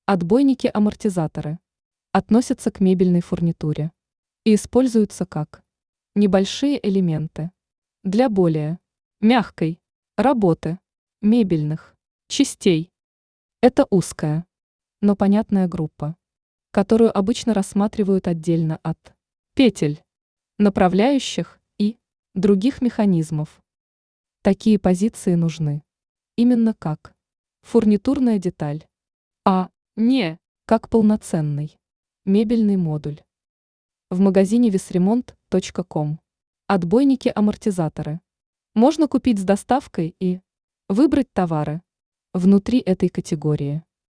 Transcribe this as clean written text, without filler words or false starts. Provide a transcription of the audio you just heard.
Отбойники-амортизаторы относятся к мебельной фурнитуре и используются как небольшие элементы для более мягкой работы мебельных частей. Это узкая, но понятная группа, которую обычно рассматривают отдельно от петель, направляющих и других механизмов. Такие позиции нужны именно как фурнитурная деталь, а не как полноценный мебельный модуль. В магазине весремонт.ком отбойники-амортизаторы можно купить с доставкой и выбрать товары внутри этой категории.